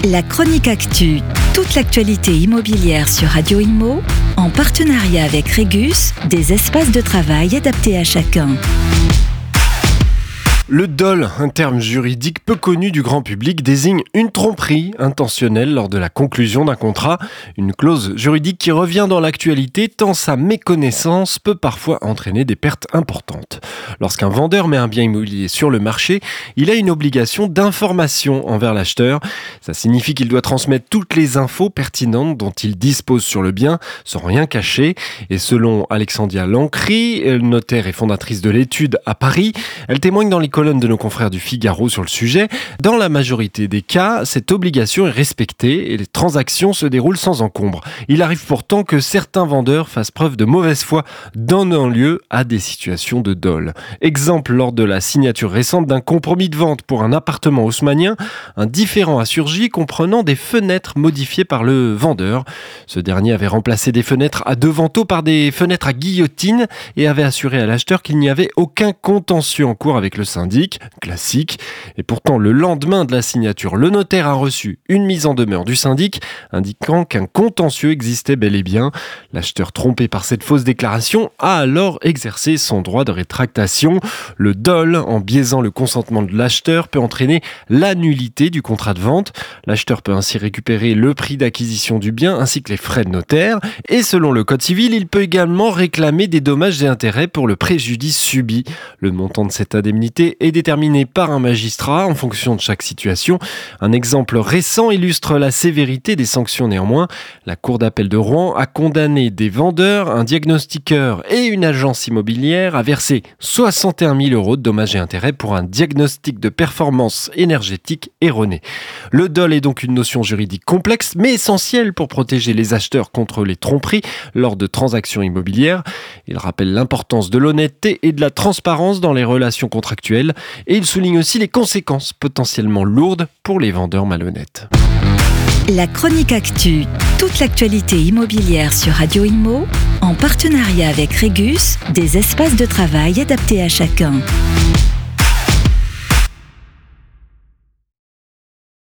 La chronique actu, toute l'actualité immobilière sur Radio Imo, en partenariat avec Régus, des espaces de travail adaptés à chacun. Le dol, un terme juridique peu connu du grand public, désigne une tromperie intentionnelle lors de la conclusion d'un contrat. Une clause juridique qui revient dans l'actualité tant sa méconnaissance peut parfois entraîner des pertes importantes. Lorsqu'un vendeur met un bien immobilier sur le marché, il a une obligation d'information envers l'acheteur. Ça signifie qu'il doit transmettre toutes les infos pertinentes dont il dispose sur le bien, sans rien cacher. Et selon Alexandria Lancry, notaire et fondatrice de l'étude à Paris, elle témoigne dans les colonnes de nos confrères du Figaro sur le sujet. Dans la majorité des cas, cette obligation est respectée et les transactions se déroulent sans encombre. Il arrive pourtant que certains vendeurs fassent preuve de mauvaise foi, donnant lieu à des situations de dol. Exemple, lors de la signature récente d'un compromis de vente pour un appartement haussmannien, un différend a surgi comprenant des fenêtres modifiées par le vendeur. Ce dernier avait remplacé des fenêtres à deux vantaux par des fenêtres à guillotine et avait assuré à l'acheteur qu'il n'y avait aucun contentieux en cours avec le syndic, classique. Et pourtant, le lendemain de la signature, le notaire a reçu une mise en demeure du syndic indiquant qu'un contentieux existait bel et bien. L'acheteur, trompé par cette fausse déclaration, a alors exercé son droit de rétractation. Le dol, en biaisant le consentement de l'acheteur, peut entraîner l'annulité du contrat de vente. L'acheteur peut ainsi récupérer le prix d'acquisition du bien ainsi que les frais de notaire. Et selon le Code civil, il peut également réclamer des dommages et intérêts pour le préjudice subi. Le montant de cette indemnité est déterminé par un magistrat en fonction de chaque situation. Un exemple récent illustre la sévérité des sanctions néanmoins. La Cour d'appel de Rouen a condamné des vendeurs, un diagnostiqueur et une agence immobilière à verser 61 000 € de dommages et intérêts pour un diagnostic de performance énergétique erroné. Le dol est donc une notion juridique complexe mais essentielle pour protéger les acheteurs contre les tromperies lors de transactions immobilières. Il rappelle l'importance de l'honnêteté et de la transparence dans les relations contractuelles et il souligne aussi les conséquences potentiellement lourdes pour les vendeurs malhonnêtes. La chronique actu, toute l'actualité immobilière sur Radio Imo, en partenariat avec Régus, des espaces de travail adaptés à chacun.